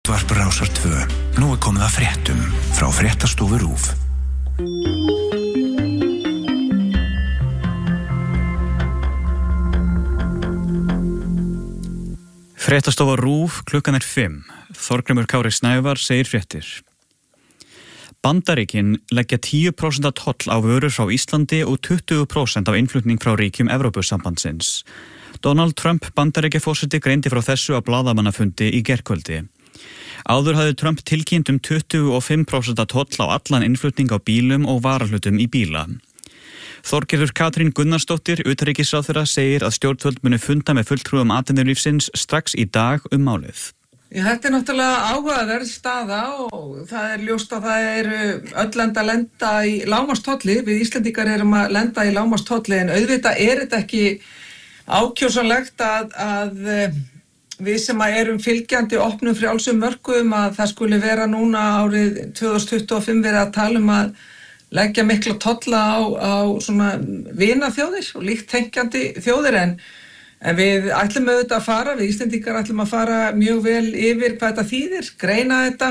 Útvarp Rásar 2. Nú komið að fréttum frá Fréttastofu RÚV. Fréttastofa RÚV, klukkan 5. Þorgrímur Kári Snævar segir fréttir. Bandaríkin leggja 10% toll á vörur frá Íslandi og 20% af innflutning frá ríkjum Evrópusambandsins. Donald Trump Bandaríkjaforseti greindi frá þessu á blaðamannafundi í gærkvöldi. Áður hafði Trump tilkynnt 25% toll á allan innflutning á bílum og varahlutum í bíla. Þorgerður Katrín Gunnarsdóttir, utanríkisráðherra, segir að stjórnvöld muni funda með fulltrúum atvinnulífsins strax í dag málið. Þetta náttúrulega áhugaverð staða og það ljóst að það öll land að lenda í lágmarkstolli. Við Íslendingar erum að lenda í lágmarkstolli en auðvitað þetta ekki ákjósanlegt að við sem erum fylgjandi opnum frjálsum mörkuðum að það skuli vera núna árið 2025 verið að tala að leggja mikla tolla á svona vinaþjóðir og líkt tengjandi þjóðir en við ætlum auðvitað að fara, við Íslendingar ætlum að fara mjög vel yfir hvað þetta þýðir, greina þetta,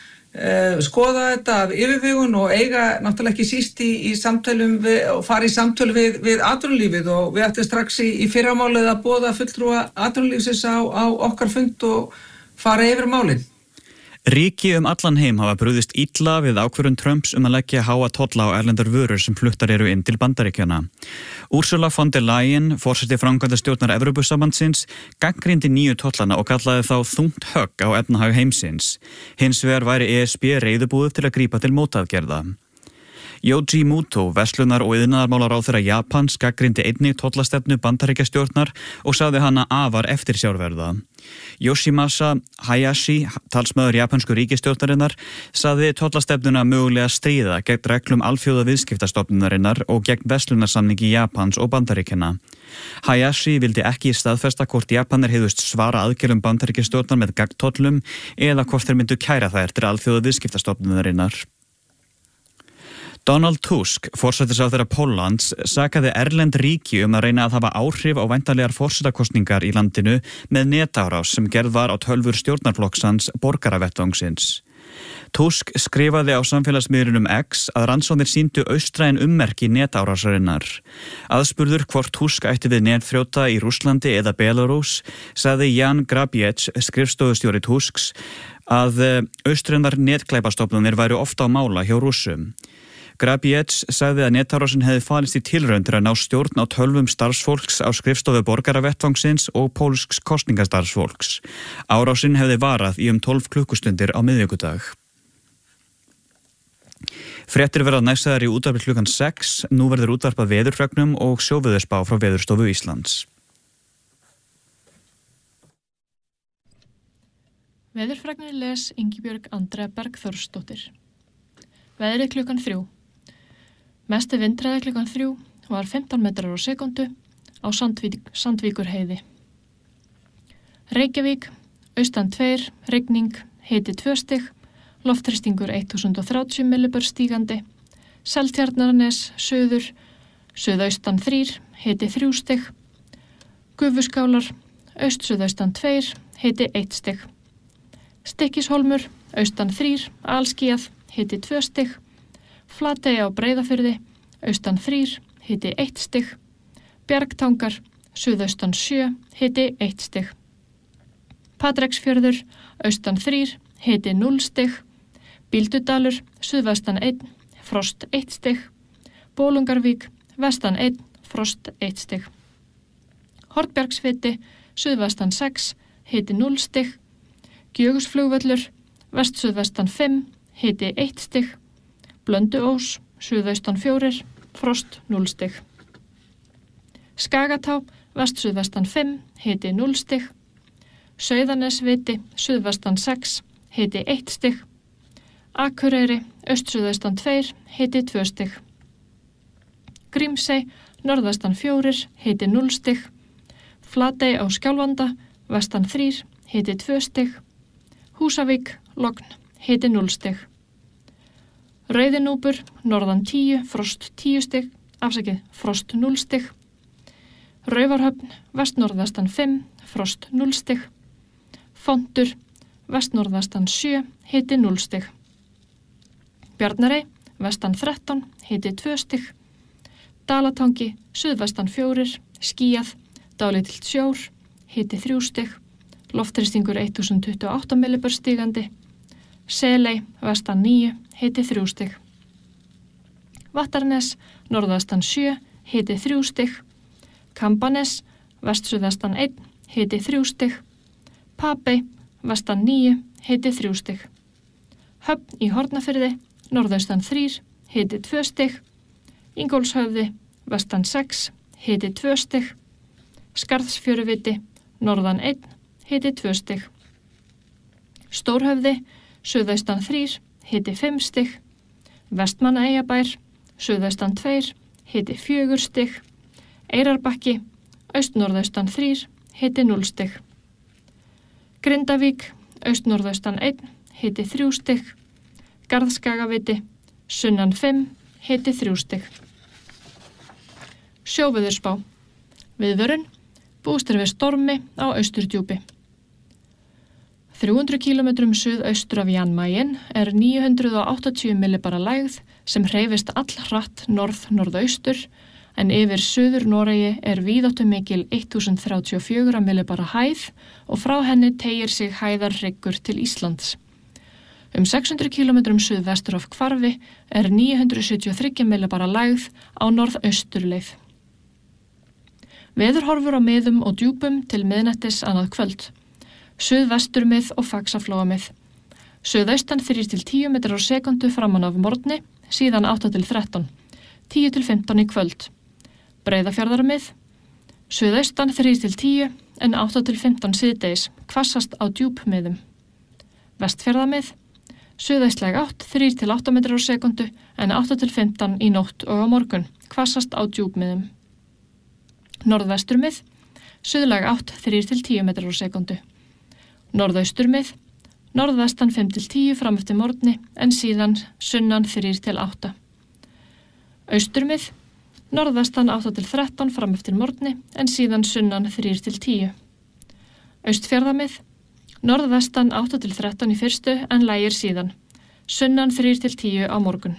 skoða þetta af yfirvegun og eiga náttúrulega ekki síst í samtölum og fara í samtöl við atvinnulífið og við ætlum strax í fyrramálið að boða fulltrúa atvinnulífsins á okkar fund og fara yfir málin. Ríki allan heim hafa brugðist illa við ákvörðun Trumps að leggja háa tolla á erlendar vörur sem fluttar eru inn til Bandaríkjanna. Ursula von der Leyen, forseti framkvæmdastjórnar Evrópusambandsins, gagnrýndi nýju tollana og kallaði þá þungt högg á efnahag heimsins. Hins vegar væri ESB reiðubúið til að grípa til mótaðgerða. Yoji Muto, verslunar- og iðnaðarmálaráðherra Japans, gagnrýndi einnig tollastefnu Bandaríkjastjórnar og sagði hana afar eftirsjárverða. Yoshimasa Hayashi, talsmaður japansku ríkisstjórnarinnar, sagði tollastefnuna mögulega stríða gegn reglum alþjóðaviðskiptastofnunarinnar og gegn verslunarsamningi Japans og Bandaríkjanna. Hayashi vildi ekki staðfesta hvort Japanir hefðust svara aðgerðum Bandaríkjastjórnar með gagntollum eða hvort þeir myndu kæra þær til alþjóðaviðskiptastofnunarinnar. Donald Tusk, forsætisráðherra Póllands, sakaði erlend ríki að reyna að hafa áhrif á væntanlegar forsetakosningar í landinu með netárás sem gerð var á tölvur stjórnarflokksins borgaravettvangsins. Tusk skrifaði á samfélagsmiðlunum X að rannsóknir sýndu austræn ummerki netárásarinnar. Aðspurður hvort Tusk ætti við netþrjóta í Rússlandi eða Belarus, sagði Jan Grabiec, skrifstofustjóri Tusks, að austrænar netglæpastofnanir væru ofta á mála hjá Rússum. Grabiec sagði að netárásin hefði falist í tilraun til að ná stjórn á tölvum starfsfólks á skrifstofu borgaravettvangsins og pólsks kosningastarfsfólks. Árásin hefði varað í 12 klukkustundir á miðvikudag. Fréttir verða næstaðar í útvarpi klukkan 6. Nú verður útvarpað veðurfregnum og sjóveðurspá frá Veðurstofu Íslands. Veðurfregnir les Ingibjörg Andrea Bergþórsdóttir. Veðrið klukkan 3. Mesti vindhraði klukkan 3 var 15 metrar á sekundu á Sandvíkurheiði. Reykjavík, austan 2, rigning, hiti 2 stig, loftþrýstingur 1030 millibör stígandi, Seltjarnarnes, suður, suðaustan 3, hiti 3 stig, Gufuskálar, aust-suðaustan 2, hiti 1 stig, Stykkishólmur, austan 3, alskýjað, hiti 2 stig, Flatey á Breiðafirði, austan 3, hiti 1 stig, Bjargtangar, suðaustan 7, hiti 1 stig, Patreksfjörður, austan 3, hiti 0 stig, Bíldudalur, suðvestan 1, frost 1 stig, Bolungarvík, vestan 1, frost 1 stig, Hornbjargsviti, suðvestan 6, hiti 0 stig, Gjögusflugvöllur, vestsuðvestan 5, hiti 1 stig, Blönduós, suðaustan 4, frost 0 stig. Skagatá, vestsuðvestan 5, hiti 0 stig. Sauðanesviti, suðvestan 6, hiti 1 stig. Akureyri, austsuðaustan 2, hiti 2 stig. Grímsey, norðvestan 4, hiti 0 stig. Flatey á Skjálfanda, vestan 3, hiti 2 stig. Húsavík, logn, hiti 0 stig. Rauðinúpur, norðan 10, frost 10 stig, frost 0 stig. Raufarhöfn, vestnorðvestan 5, frost 0 stig. Fontur, vestnorðvestan 7, hiti 0 stig. Bjarnarey, vestan 13, hiti 2 stig. Dalatangi, suðvestan 4, skýjað, dálítill sjór, hiti 3 stig. Loftþrýstingur 1028 millibör stigandi. Seley, vestan 9, hiti 3 stig. Vattarnes, norðvestan 7, hiti 3 stig. Kambanes, vestsuðvestan 1, hiti 3 stig. Papey, vestan 9, hiti 3 stig. Höfn í Hornafirði, norðaustan 3, hiti 2 stig. Ingólfshöfði, vestan 6, hiti 2 stig. Skarðsfjöruviti, norðan 1, hiti 2 stig. Stórhöfði, suðaustan 3, hiti 5 stig. Vestmannaeyjabær, suðaustan 2, hiti 4 stig. Eyrarbakki, austnorðaustan 3, hiti 0 stig. Grindavík, austnorðaustan 1, hiti 3 stig. Garðskagaviti, sunnan 5, hiti 3 stig. Sjóveðurspá. Viðvörun, búist við stormi á Austurdjúpi. 300 km suðaustur af Jan Mayen 980 millibara lægð sem hreyfist allhratt norð-norðaustur en yfir suður Noregi víðáttumikil 1034 millibara hæð og frá henni teygir sig hæðarhryggur til Íslands. 600 km suðvestur af Hvarfi 973 millibara lægð á norðausturleið. Veðurhorfur á miðum og djúpum til miðnættis annað kvöld. Suðvesturmið og Faxaflóamið. Suðaustan 3-10 metrar á sekundu framan af morgni, síðan 8-13, 10-15 í kvöld. Breiðafjarðarmið. Suðaustan 3-10 en 8-15 síðdegis, hvassast á djúpmiðum. Vestfjarðamið. Suðaustlæg átt 3-8 metrar á sekundu en 8-15 í nótt og á morgun, hvassast á djúpmiðum. Norðvesturmið. Suðlæg átt 3-10 metrar á sekundu. Norðausturmið, norðvestan 5-10 fram eftir morgni en síðan sunnan 3-8. Austurmið, norðvestan 8-13 fram eftir morgni en síðan sunnan 3-10. Austfjarðamið, norðvestan 8-13 í fyrstu en lægir síðan, sunnan 3-10 á morgun.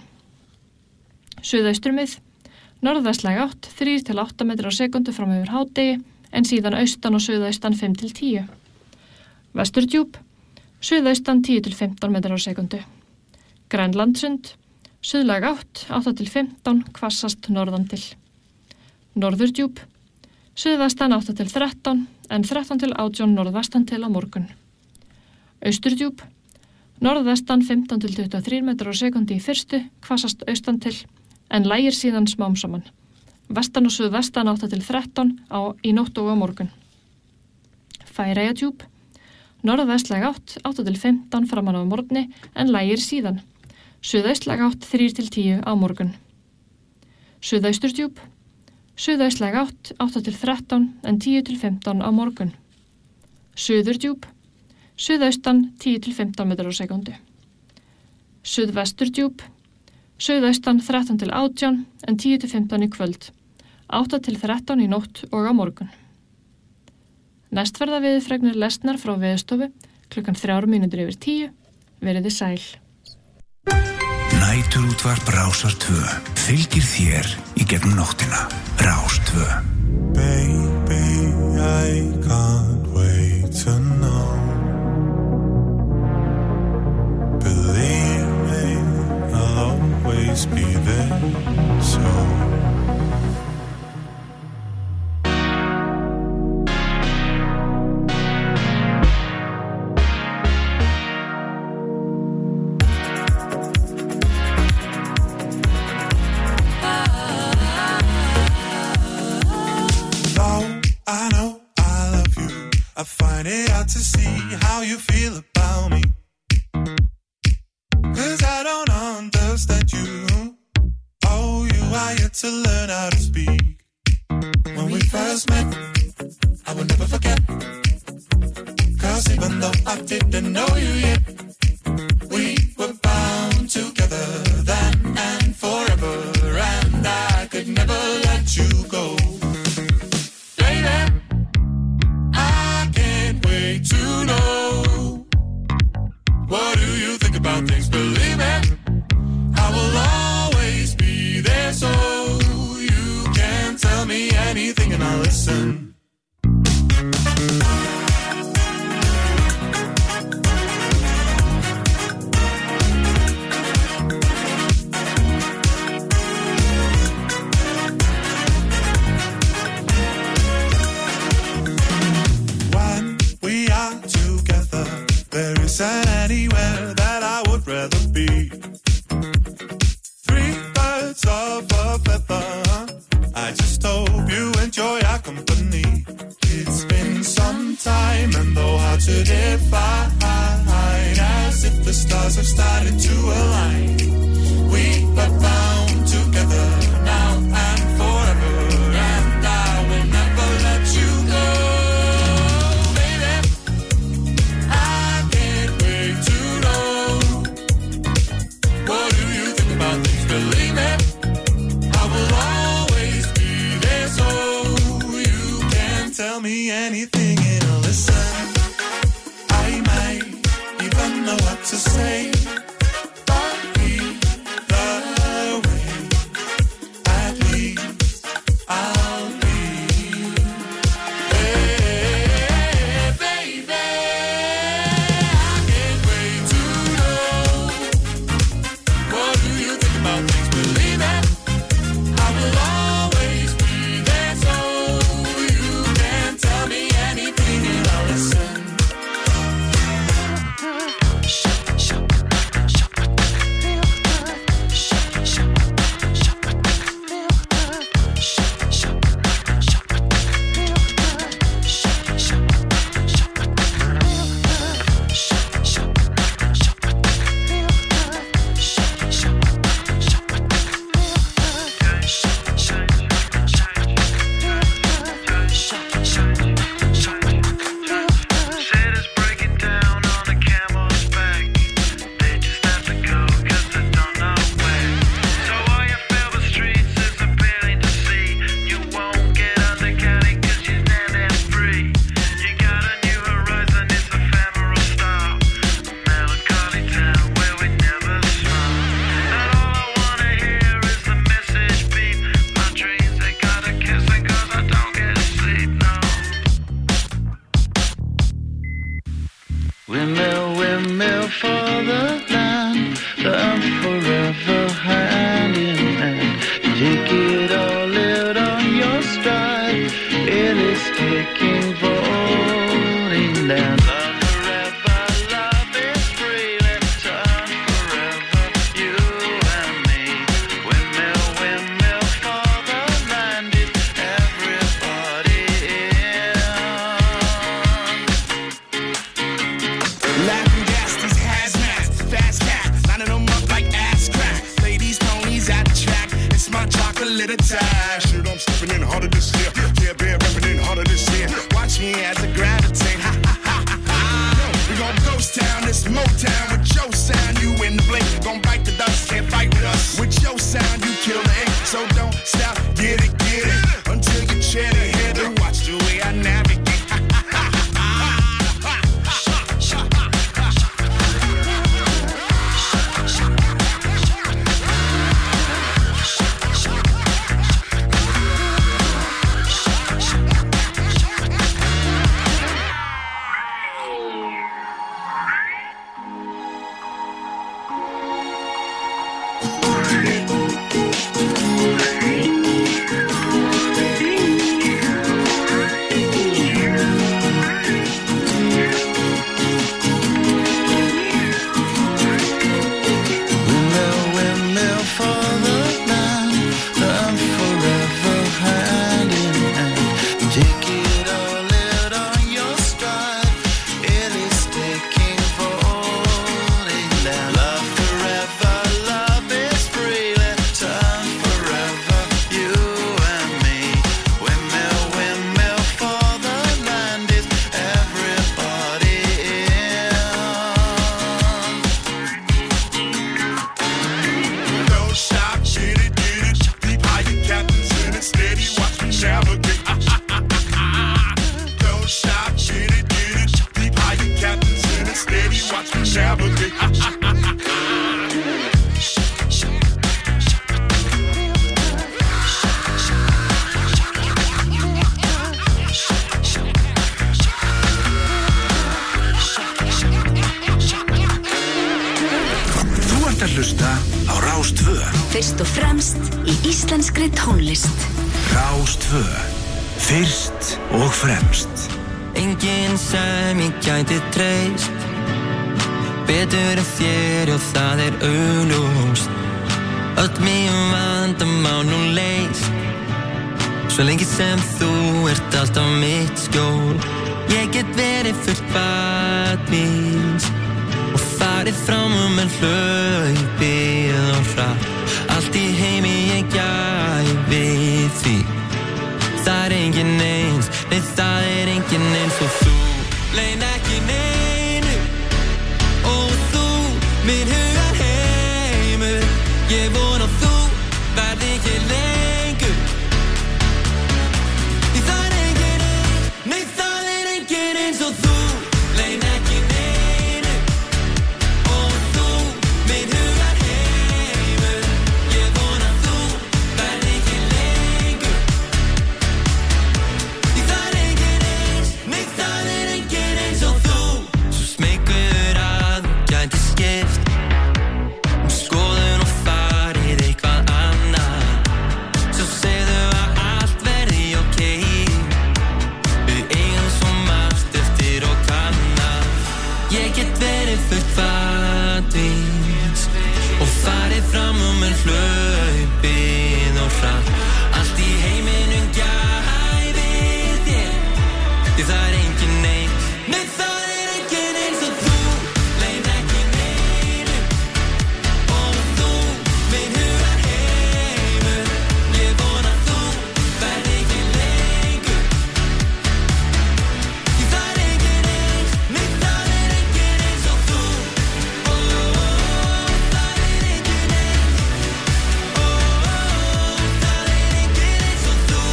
Suðausturmið, norðvestlæg átt 3-8 metrar á sekundu fram yfir hádegi en síðan austan og suðaustan 5-10. Vesturdjúp, suðaustan 10-15 metrar á sekundu. Grænlandsund, suðlæg átt 8-15, hvassast norðan til. Norðurdjúp, suðvestan 8-13 en 13-18 norðvestan til á morgun. Austurdjúp, norðvestan 15-23 metrar á sekundu í fyrstu, hvassast austan til en lægir síðan smám saman. Vestan og suðvestan 8-13 í nótt og á morgun. Færeyjadjúp, norðvestlæg átt 8-15 framan á morgni en lægir síðan. Suðaustlæg átt 3-10 á morgun. Suðausturdjúp, suðaustlæg átt 8-13 en 10-15 á morgun. Suðurdjúp, suðaustan 10-15 metrar á sekundu. Suðvesturdjúp, suðaustan 13-18 en 10-15 í kvöld. 8-13 í nótt og á morgun. Næst verða veðurfregnir lesnar frá Veðurstofu klukkan 9:03. Veriði sæl. Næturútvarp Rásar 2 fylgir þér í gegnum nóttina. Rás 2. Baby, I can't wait to know. Believe me, I'll always be there, so I find it hard to see how you feel about me, 'cause I don't understand you. Oh, you are yet to learn how to speak. When we first met, I will never forget, 'cause even though I didn't know you yet, we were bound together then and forever, and I could never let you go. Baby, to know do you think about things? Believe it, I will always be there, so you can tell me anything and I'll listen. There isn't anywhere that I would rather be. 3 birds of a feather. I just hope you enjoy our company. It's been some time and though hard to define, as if the stars have started to align. We are bound together now and forever, and I will never let you go. Believe me, I will always be there, so you can tell me anything and I'll listen. I might even know what to say, but either way, at least I'll be. Hey, baby, I can't wait to know. What do you think about things? Believe it, I will always be there, so you can tell me anything and I'll listen. Windmill for the land, forever hand in hand. Take it all out on your stride, it is taking falling down. Love forever, love is free, let's turn forever, you and me. Windmill for the land, it's everybody in. Laughing gas, these hazmats, fast cat, lining them up like ass crack. Ladies, ponies at the track, it's my chocolate attack. Shit, I'm stepping in harder this year. Yeah, bear repping in harder this year. Watch me as I gravitate. Ha ha ha ha ha. We gon' ghost town, this Motown with your sound. You in the blink, gon' bite the dust, can't fight with us. With your sound, you kill the ink, so don't stop, get it, until you chat ahead and watch the way I navigate. að hlusta á Rás 2. Fyrst og fremst í íslenskri tónlist. Rás 2. Fyrst og fremst. Enginn sem ég gæti treyst betur en þér og það augljóst. Öll mín vandamál nú leyst svo lengi sem þú ert alltaf mitt skjól. Ég get verið fullt badvís og farið fram með hlaupið og hratt. Allt í heimi ég gæfi því. Það enginn eins, nei það enginn eins og þú. Leyn ekki neinu og þú, minn hugar heimur. Ég vona þú verði ekki lengur. Því það enginn eins, nei það enginn eins og þú. Leyn ekki neinu og þú, minn hugar heimur. Ég vona þú verði ekki lengur. Því það enginn eins, nei það enginn eins og þú. Svo smeykur að þú gæti skipt skoðun og farið eitthvað annað. Svo segðu að allt verði ókei. Við eigum svo margt eftir og kannað. Ég get verið fullt badvís og farið fram með hlaupið og hratt. Allt í heiminum gæfi þér. Því það enginn eins, nei það enginn eins og þú. Leyn ekki neinu og þú, minn hugar heimur. Ég vona þú verði ekki lengur. Því það enginn eins, nei það enginn eins og þú. Það enginn eins. Það enginn eins og þú.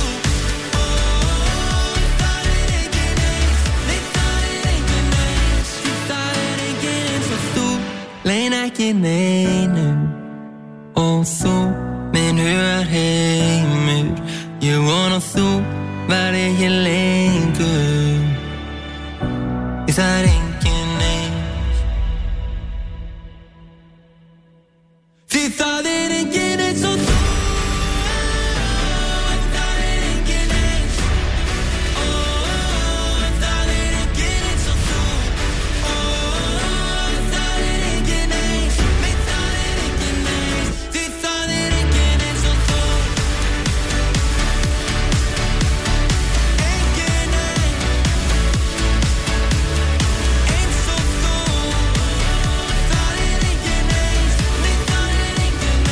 Það enginn eins, nei það enginn eins. Því það enginn eins og þú. Leyn ekki neinu og þú, minn hugar heimur. Ég vona þú verði ekki lengur. Því það enginn eins. Því það enginn eins og þú. Það enginn eins. Það enginn eins og þú. Það enginn eins. Nei það enginn eins. Því það enginn eins og þú. Enginn eins. Eins og þú. Það enginn eins. Nei það enginn eins.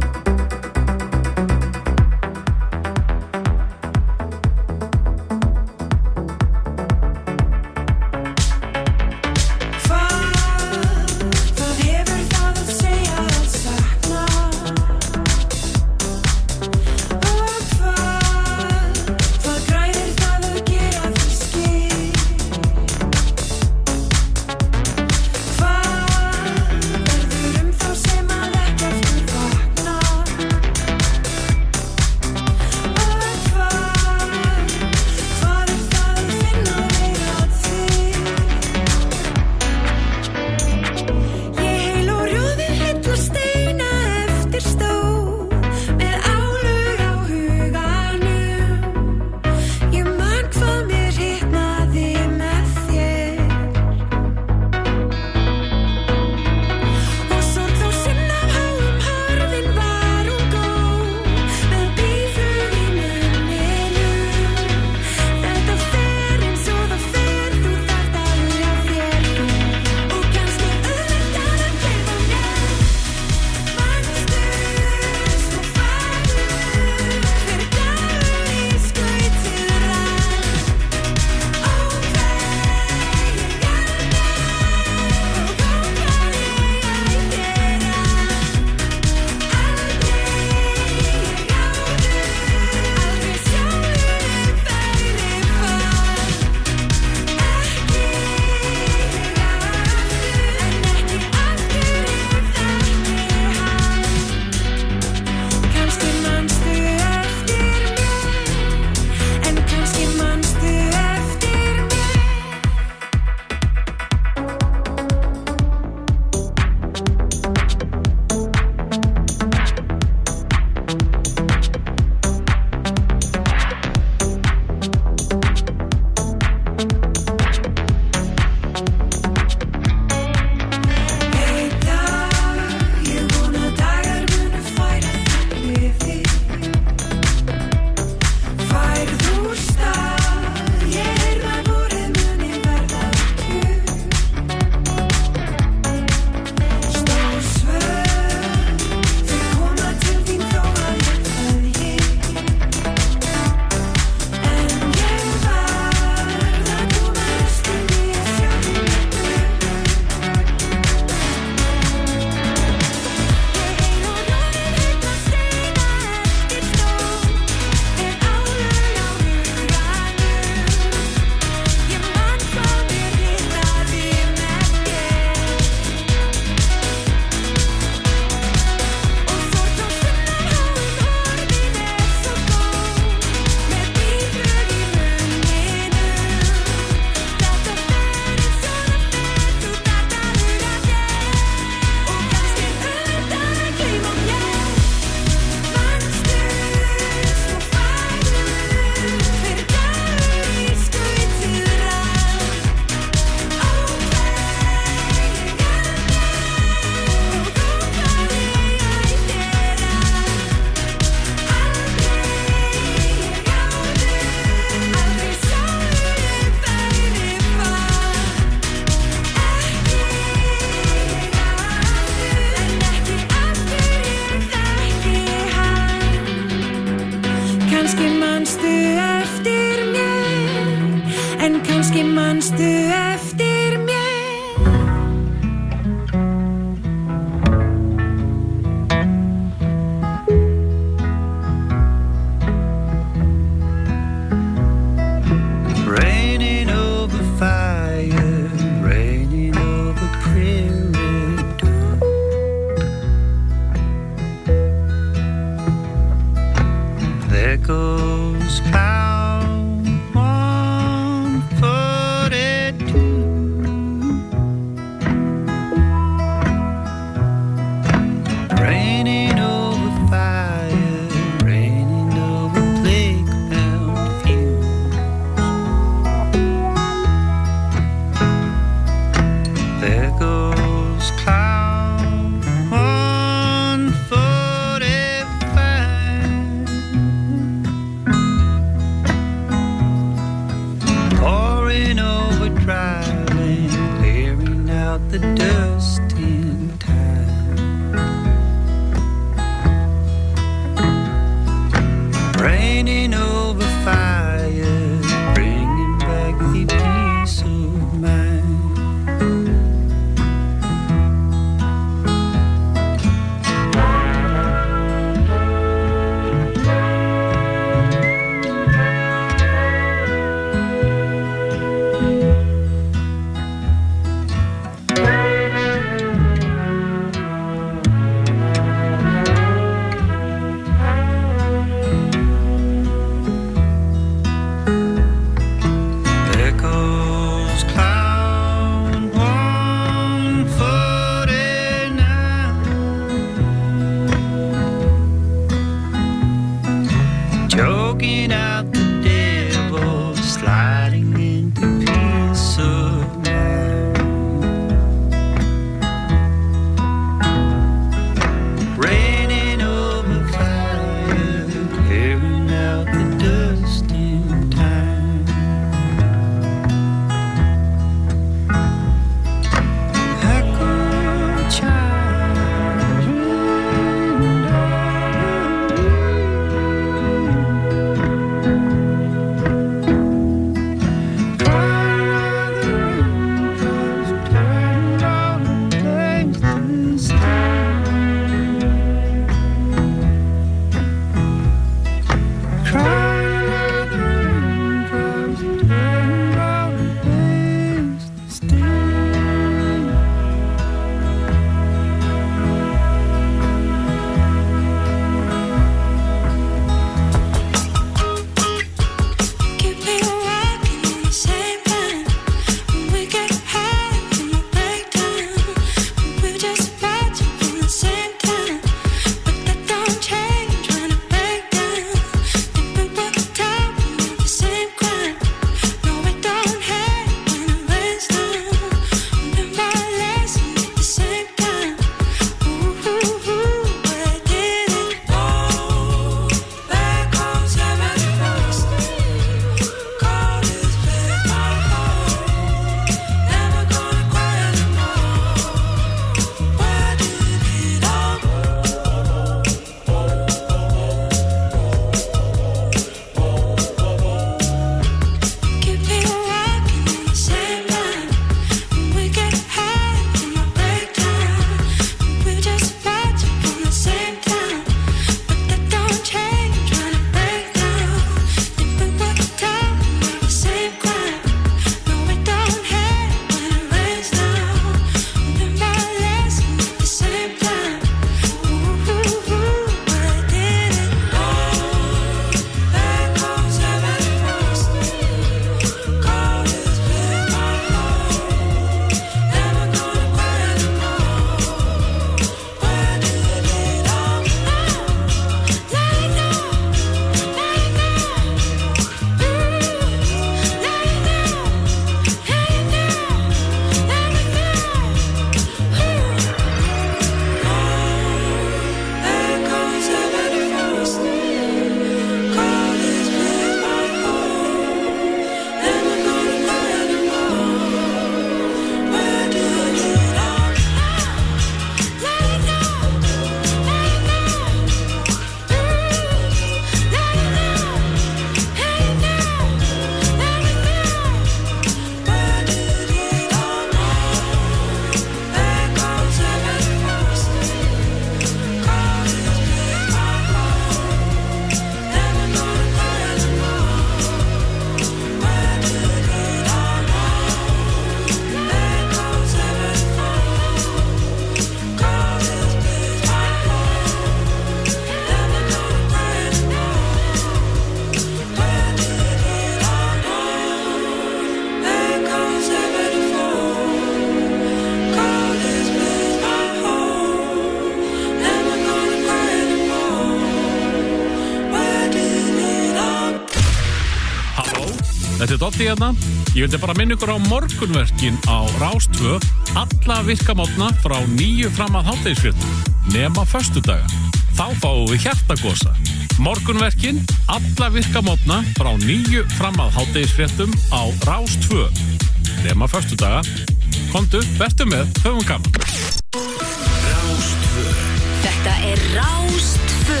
Þetta Doddi hérna. Ég vildi bara minna ykkur á morgunverkin á Rás 2 alla virka mótna frá 9 fram að hádegisfréttum nema föstudaga. Þá fáum við hjartagosa. Morgunverkin alla virka mótna frá 9 fram að hádegisfréttum á Rás 2 nema föstudaga. Komdu, vertu með, höfum gaman. Rás 2. Þetta Rás 2.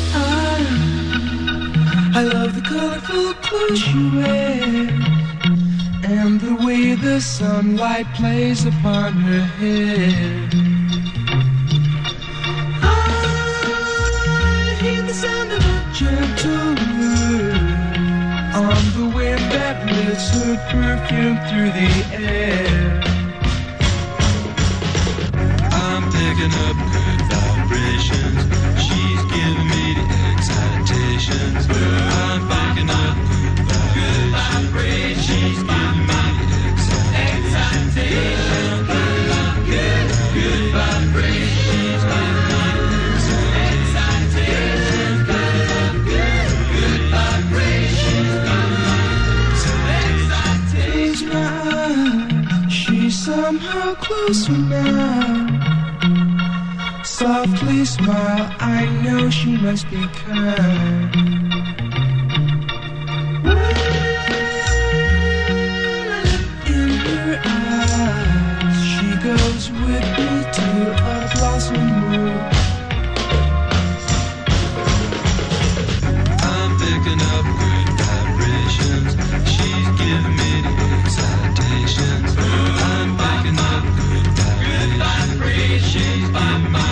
I love the colorful clothes you wear and the way the sunlight plays upon her hair. I hear the sound of a gentle word on the wind that lifts her perfume through the air. I'm picking up good vibrations. She's giving me the excitations. I'm picking up good vibrations. She's giving me the excitations. I'm picking up good vibrations. She's giving me the excitations. Good vibrations. Close my eyes, she's somehow closer now. Softly smile, I know she must be kind. In her eyes, she goes with me to a blossom room. I'm picking up good vibrations. She's giving me the excitations. I'm picking up good vibrations. She's giving me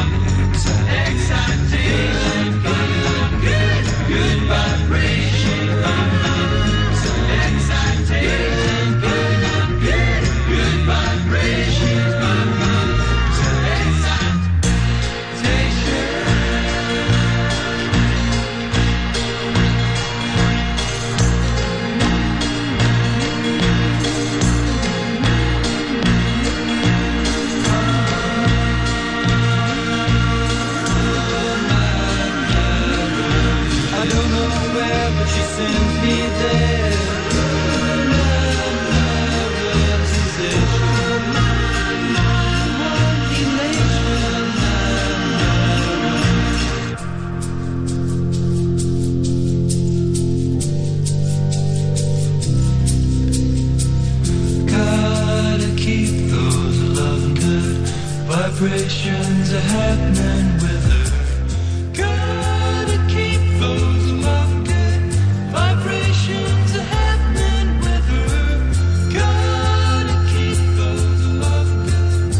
vibrations are happening with her. Gotta keep those love good vibrations are happening with her. Gotta keep those love good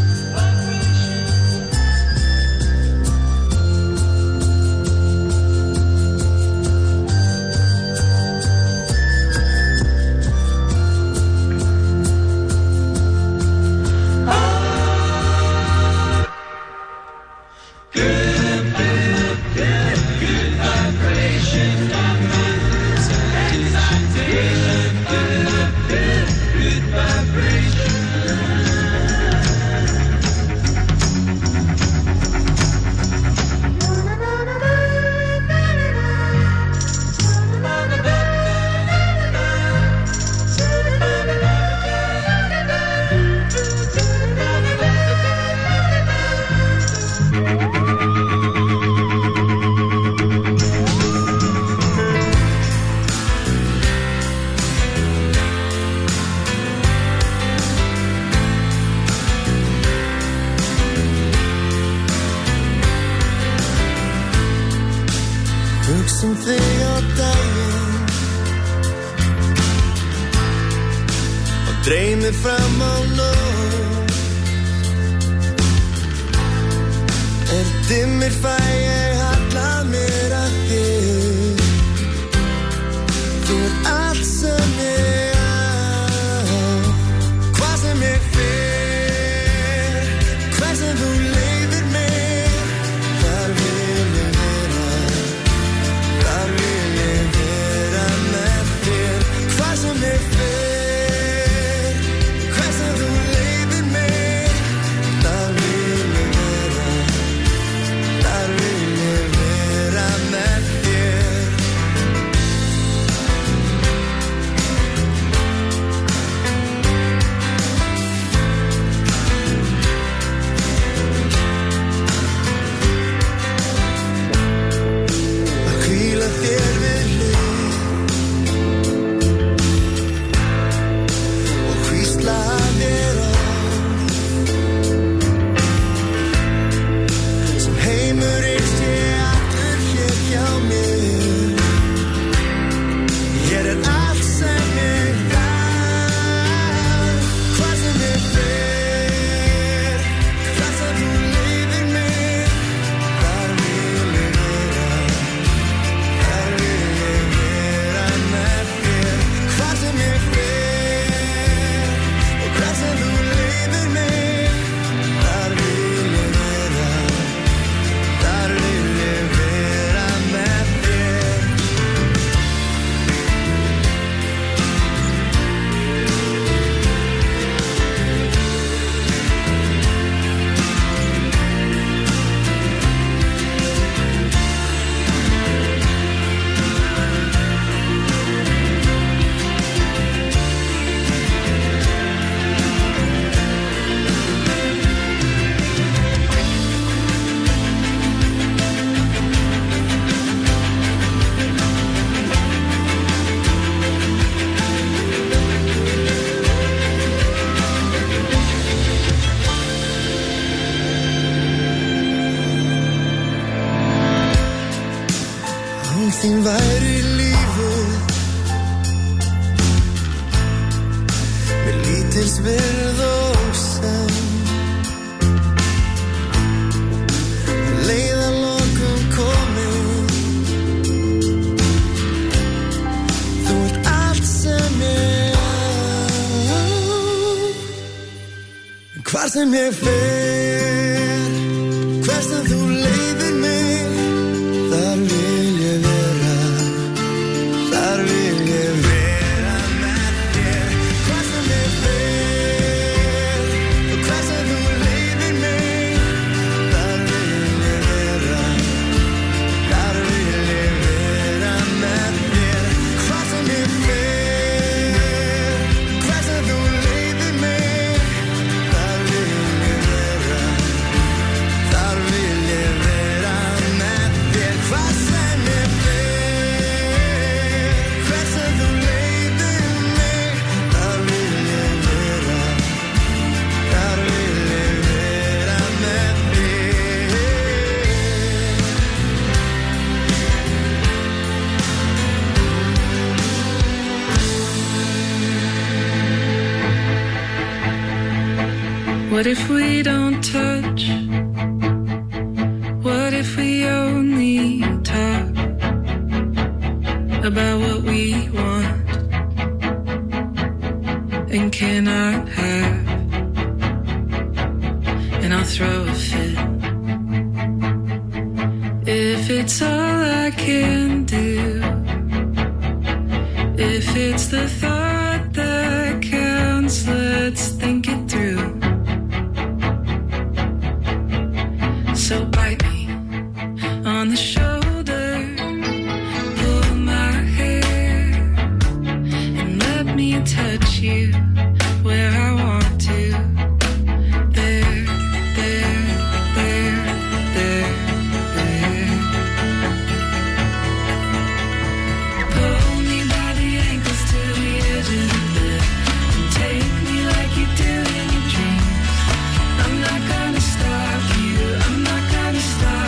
Hugsum þig á daginn og dreymir fram á nótt. Dimmir fæ ég halla mér að þér. Þú allt sem ég á, hvað sem ég fer, hvað sem þú leiðir mig. Þar vil ég vera með þér. Hvað sem ég fer, hvað sem þú leiðir mig. Þar vil ég vera, þar vil ég þín væri lífið með lítils virð og senn leið að lokum komin þú ert allt sem ég hvar sem ég fer hver sem þú leiðir mig þar vil ég vera með þér hvar sem ég fer og hver sem þú leiðir mig þar vil ég vera með þér hvar sem ég fer hver sem þú leiðir mig þar vil ég vera með þér hvar sem ég fer hver sem þú leiðir mig þar vil ég vera með þér What if we don't touch? What if we only talk about what we want and cannot have? And I'll throw a fit if it's all I can do. If it's the thought that counts, let's think it through. So bite me on the shoulder, pull my hair, and let me touch you where I want to. There, there, there, there, there. Pull me by the ankles to the edge of the bed and take me like you do in your dreams. I'm not gonna stop you, I'm not gonna stop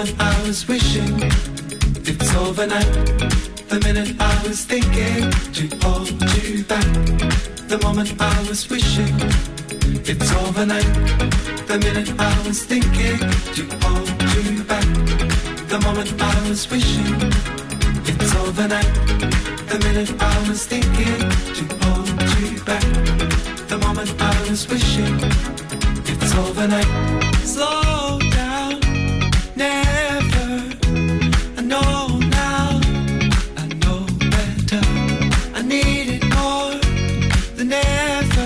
moment I was wishing it's overnight. The minute I was thinking to hold you back. The moment I was wishing it's overnight. The minute I was thinking to hold you back. The moment I was wishing it's overnight. The minute I was thinking to hold you back. The moment I was wishing it's overnight. Slow down, never. I know now, I know better. I need it more than ever.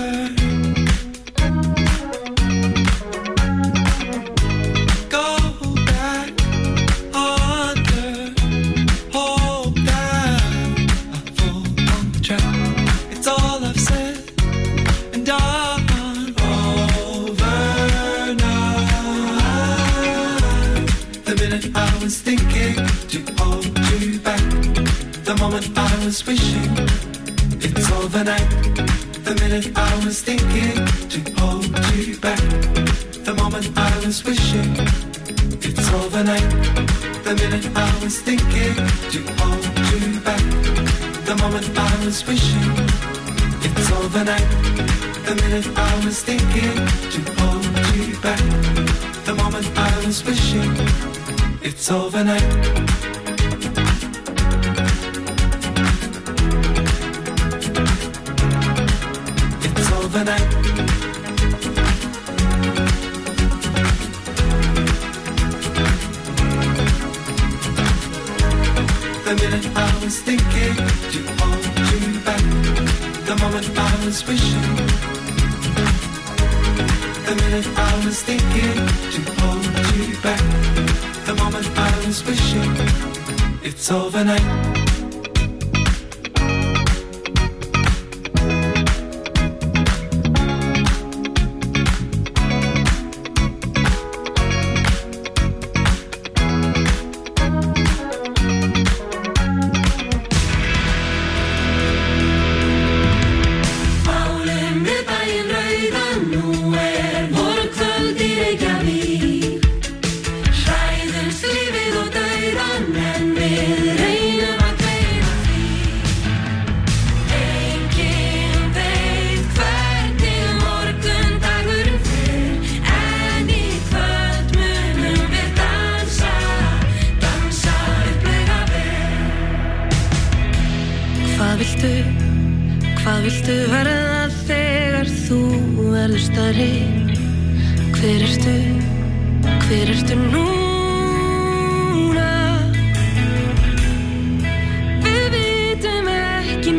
Go back under, hope that I fall on the track. It's all I've said and done. Over now. The minute I was thinking to hold you back. The moment I was wishing it's overnight. The minute I was thinking to hold you back. The moment I was wishing it's overnight. The minute I was thinking to hold you back. The moment I was wishing it's overnight. The minute I was thinking to hold you back. The moment I was wishing it's overnight. It's overnight. The minute I was thinking to hold you back. The moment I was wishing. The minute I was thinking to hold you back. The moment I was wishing it's overnight. Hvað viltu verða þegar þú verður stærri? Hver ertu núna? Við vitum ekki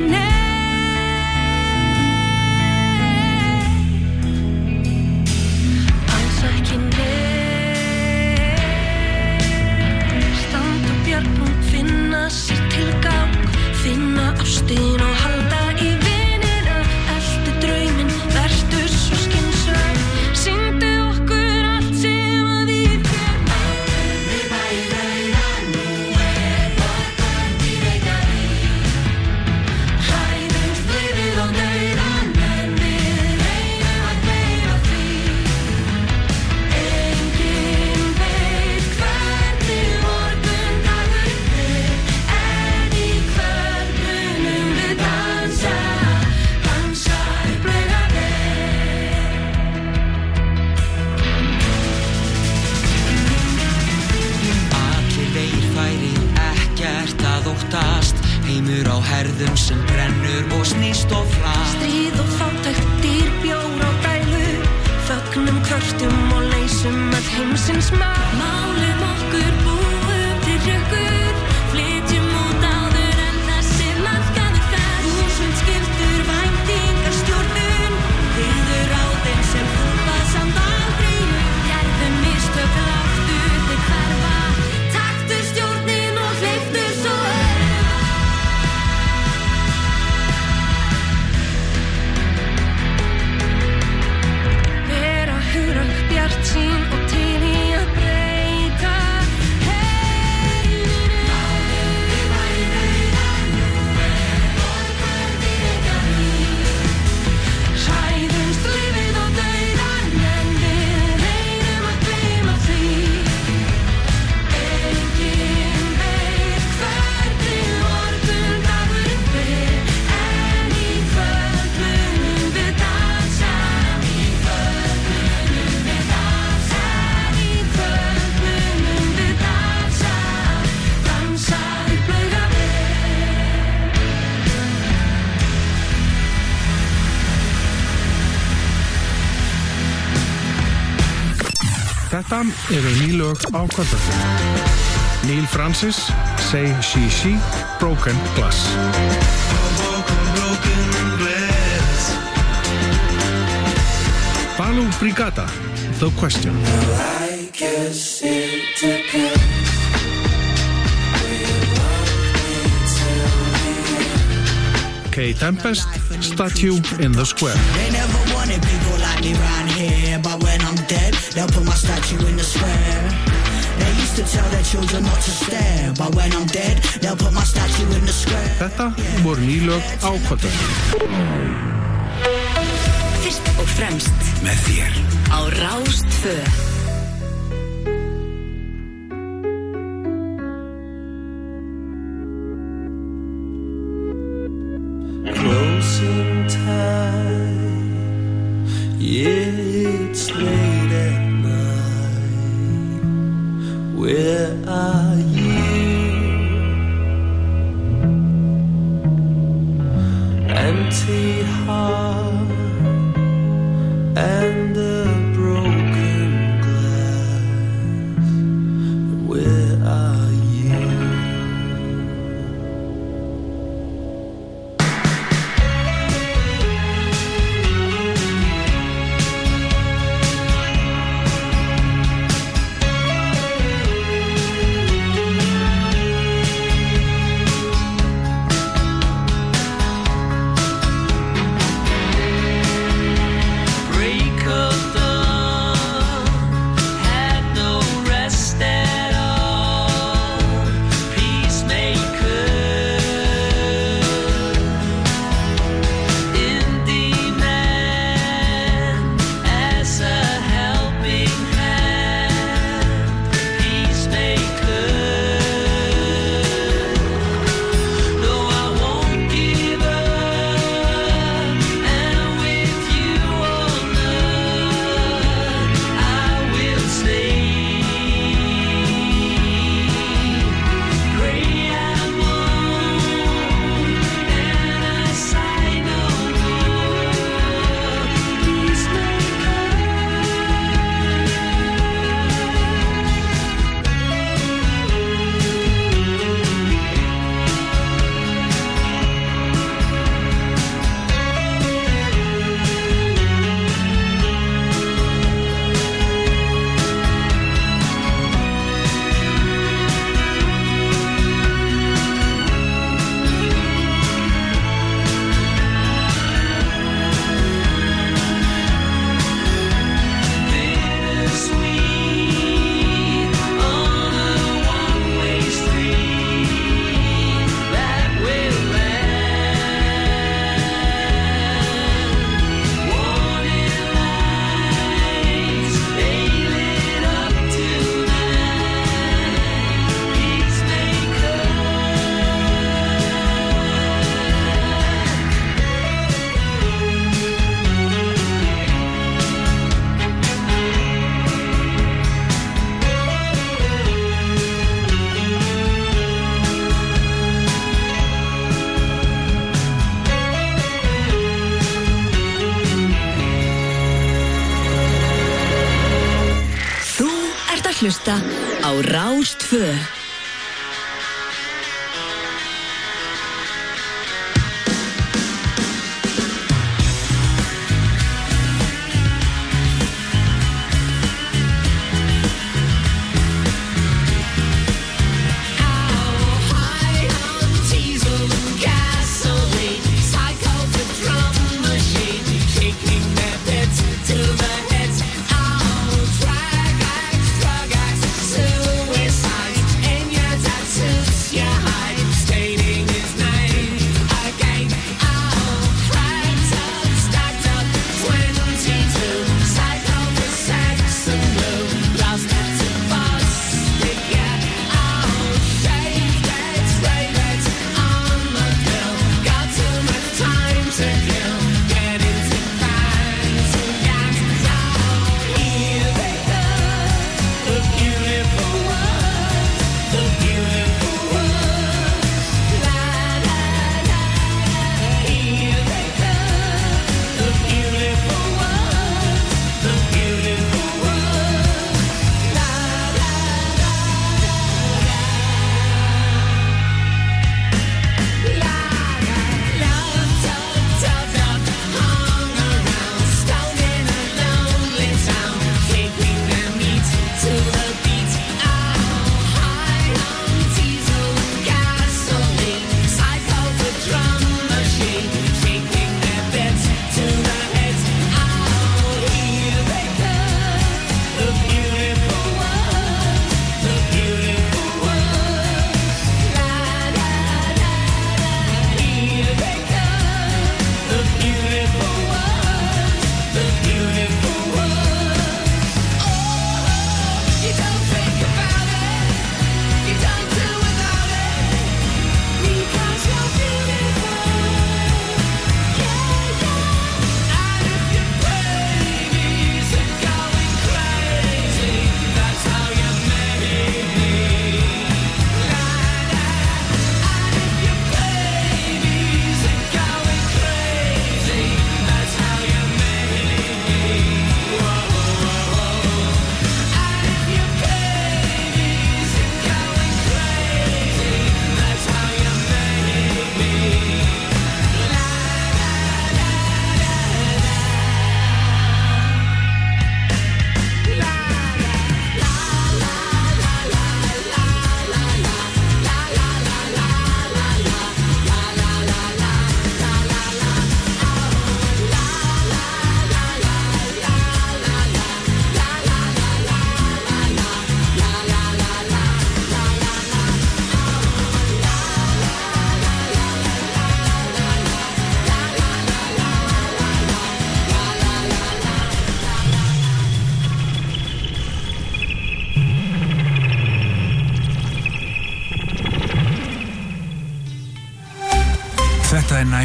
neitt. Alls ekki neitt. Standa bjargpunkt, finna sér tilgang. Finna ástin og halda í vinina. Eltu drauminn, vertu svo skynsöm. Sýndu okkur allt sem að við gerum. Við bæinn rauðan, nú borgandi Reykjavík. Hræðumst lífið og dauðan, en við reynum að gleyma því. Enginn veit hvernig morgundagurinn fer, en í kvöld munum við dansa upp Laugaveg. Allir vegir færir, ekkert að óttast. Heimur á herðum sem brennur og snýst og flast. Stríð og fátækt, dýr, bjór og dælu. Fögnum, kvörtum og leysum öll heimsins mál. Málum okkur, búum til rökkur. Flytjum út áður en þessi markaður fer. Þúsund skyldur, væntingar, stjórnun. Byggðu ráðin sem þú bað samt aldrei um. Gerðum mistök, láttu þig hverfa. Taktu stjórnin og hleyptu svo vera hugrakk, bjartsýn og til í að breyta heiminum. Þetta eru nýlög á kvöldvöldinu. Neil Francis, Say She, Broken Glass. Balu Brigada, The Question. I guess it depends. K. Tempest, Statue in the Square. They never wanted people like me round here, but when I'm dead, they'll put my statue in the square. They used to tell their children not to stare, but when I'm dead, they'll put my statue in the square. Þetta voru nýlög á kvöldvöldinu. Fyrst og fremst Með þér á Rás 2. Closing time, yeah, it's late at night. Where are you? Empty heart and a broken glass. Where are you? Break of dawn, had no rest at all. Peacemaker, in demand as a helping hand. Peacemaker, no, I won't give up. And with you all night, I will stay. Pray I won't, and I sigh no more. Peacemaker. Bittersweet on a one-way street that will land. Warning lights, they lit up tonight. Peacemaker. Þú ert að hlusta á Rás 2. Suicide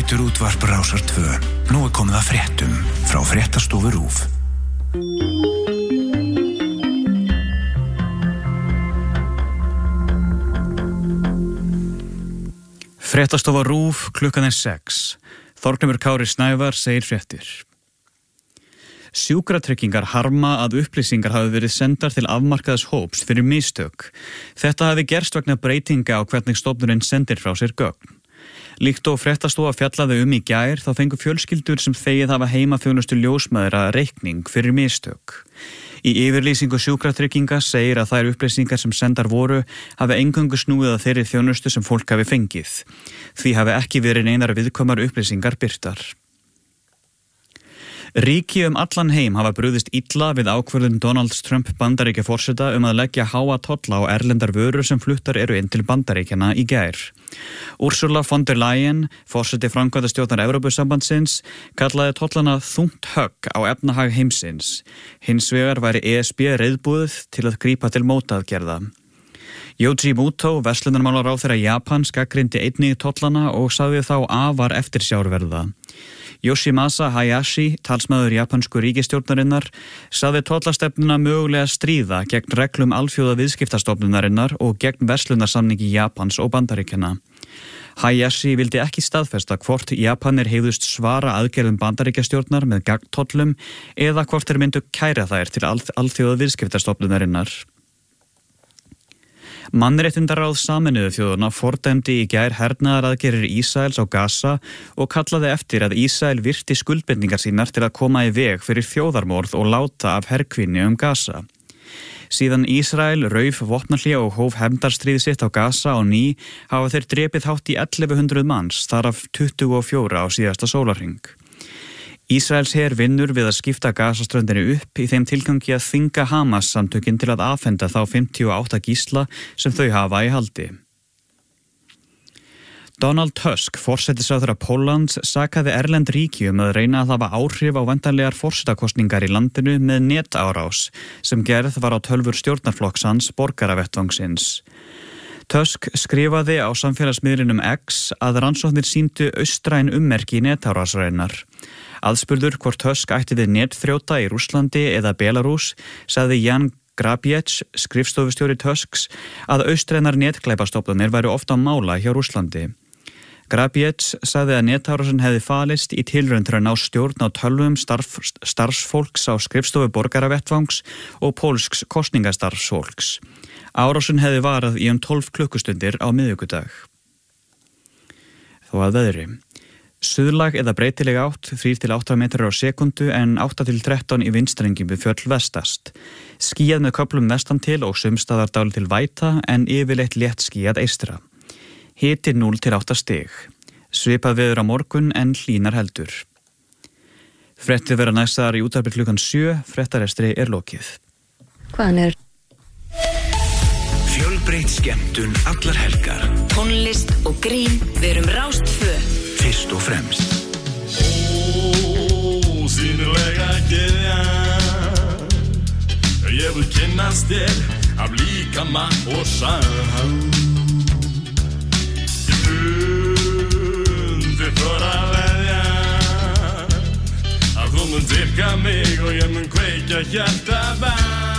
Næturútvarp Rásar 2. Nú komið að fréttum frá Fréttastofu RÚV. Fréttastofa RÚV, klukkan 6. Þorgrímur Kári Snævar segir fréttir. Sjúkratryggingar harma að upplýsingar hafi verið sendar til afmarkaðs hóps fyrir mistök. Þetta hafi gerst vegna breytinga á hvernig stofnurinn sendir frá sér gögn. Líkt og Fréttastofa fjallaði í gær þá fengu fjölskyldur sem þegið hafa heimaþjónustu ljósmæðra reikning fyrir mistök. Í yfirlýsingu sjúkratrygginga segir að þær upplýsingar sem sendar voru hafi eingöngu snúið að þeirri þjónustu sem fólk hafi fengið. Því hafi ekki verið neinar viðkvæmar upplýsingar birtar. Ríki allan heim hafa brugðist illa við ákvörðun Donald Trump Bandaríkjaforseta að leggja háa tolla á erlendar vörur sem fluttar eru inn til Bandaríkjanna í gær. Ursula von der Leyen, forseti framkvæmdastjórnar Evrópusambandsins, kallaði tollana þungt högg á efnahag heimsins. Hins vegar væri ESB reiðbúið til að grípa til mótaðgerða. Yoji Muto, verslunarmálaráðherra Japans, gagnrýndi einnig tollana og sagði þá afar eftirsjárverða. Yoshimasa Hayashi, talsmaður japansku ríkisstjórnarinnar, sagði tollastefnuna mögulega stríða gegn reglum alþjóða viðskiptastofnunarinnar og gegn verslunarsamningi Japans og Bandaríkjanna. Hayashi vildi ekki staðfesta hvort Japanir hefðust svara aðgerðum Bandaríkjastjórnar með gagntollum eða hvort þeir myndu kæra þær til alþjóða viðskiptastofnunarinnar. Mannréttindaráð Sameinuðu þjóðanna fordæmdi í gær hernaðaraðgerðir Ísraels á Gaza og kallaði eftir að Ísrael virti skuldbindningar sínar til að koma í veg fyrir þjóðarmorð og láta af herkvinni Gaza. Síðan Ísrael rauf vopnahlé og hóf hefndarstríð sitt á Gaza á ný hafa þeir drepið hátt í 1100 manns, þar af 24 á síðasta sólarhring. Ísraels her vinnur við að skipta Gazaströndinni upp í þeim tilgangi að þvinga Hamas samtökin til að afhenda þá 58 gísla sem þau hafa í haldi. Donald Tusk, forsætisráðherra Póllands, sakaði erlend ríki að reyna að hafa áhrif á væntanlegar forsetakosningar í landinu með netárás sem gerð var á tölvur stjórnarflokks hans borgaravettvangsins. Tusk skrifaði á samfélagsmiðlinum X að rannsóknir sýndu austræn ummerki netárásreinar. Aðspurður hvort Tusk ætti við netþrjóta í Rússlandi eða Belarús, sagði Jan Grabiec, skrifstofustjóri Tusks, að austrænar netglæpastofnanir væru ofta á mála hjá Rússlandi. Grabiec sagði að netárásin hefði falist í tilraun til að ná stjórn á tölvum starfsfólks á skrifstofu borgaravettvangs og pólsks kosningastarfsfólks. Árásin hefði varað í 12 klukkustundir á miðvikudag. Þó að veðri. Suðlag eða breytileg átt 3-8 metrar á sekundu en 8-13 í vindstrengjum við fjöll vestast. Skýjað með köflum vestan til og sumstaðar dálítil væta en yfirleitt létt skýjað eystra. Hiti 0-8 stig. Svipað veður á morgun en hlýnar heldur. Fréttir vera næstaðar í útvarpi klukkan 7, fréttarestri lokið. Hvaðan Fjölbreytt skemmtun allar helgar. Tónlist og grín, við erum Rás 2. Fyrst og fremst. Sýnilega gyðja, ég vil kynnast þér af líkama og sál. Ég fundi þóra að veðja að þú mun dyrka mig og ég mun kveikja hjarta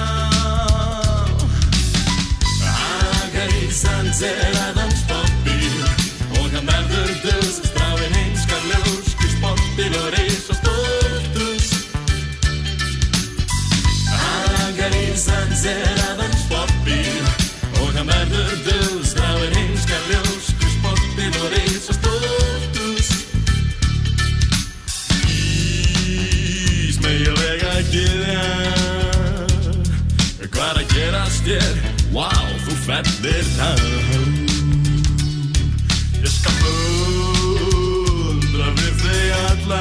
Íslands að hans poppbíl og hann verður dus stráin heimskar ljós sportbíl og reis og stórtus Íslands að hans poppbíl og hann verður dus stráin heimskar ljós sportbíl og reis og stórtus Ísmeygilega gyðja hvað að gerast þér Vá, þú fellir það Ég skal fundra við þig alla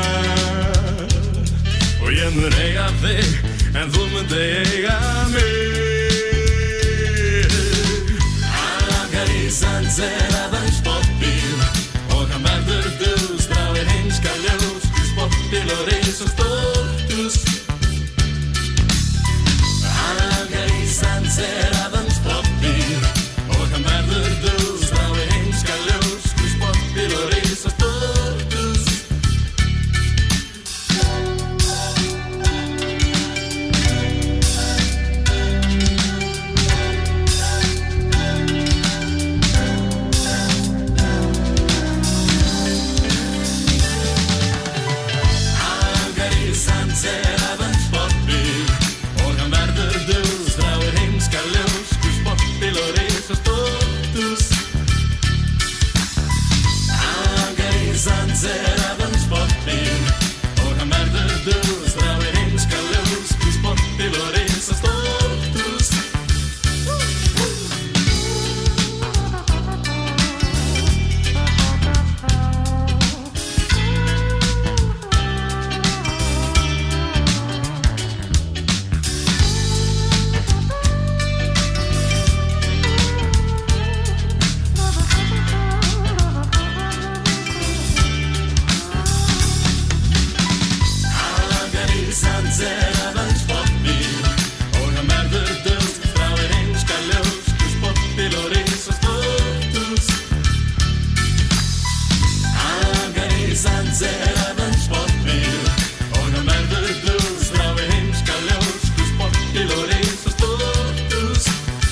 og ég mun eiga þig en þú munt eiga mig Íslands að hans sportbíl og hann verður dus stráir heimskar ljós sportbíl og reis og stórtus Íslands að hans sportbíl og hann verður dus stráir heimskar ljós sportbíl og reis og stórtus Sandseraðan spottbíl og hann verður döst þráir heimska ljós spottbíl og risastórt hús Hann í sandseraðan spottbíl og hann verður döst þráir heimska ljós spottbíl og risastórt hús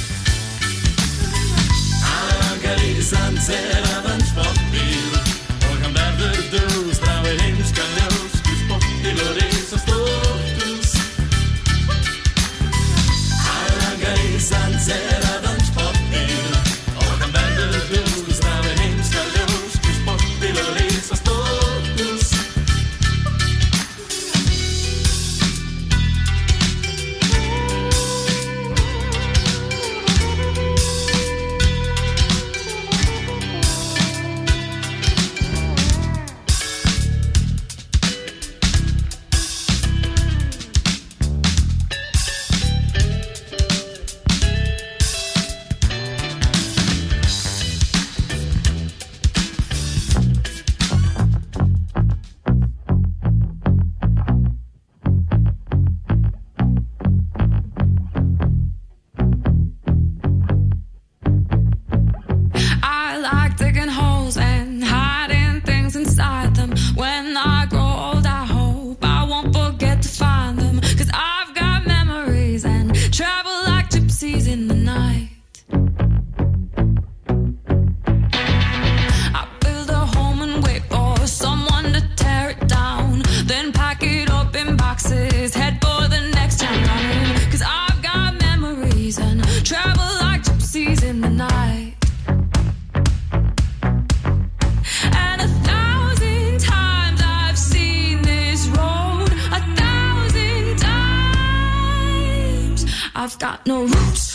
Hann í sandseraðan spottbíl og hann verður döst þráir heimska ljós spottbíl og risastórt hús Hann í sandseraðan spottbíl og hann verður döst þráir heimska ljós spottbíl og risastórt hús I like digging holes and hiding things inside them. When I grow old, I hope I won't forget to find them. 'Cause I've got memories and travel like gypsies in the night. I build a home and wait for someone to tear it down. Then pack it up in boxes, head for the next town running. 'Cause I've got memories and travel like gypsies in the night. And 1,000 times I've seen this road, 1,000 times I've got no roots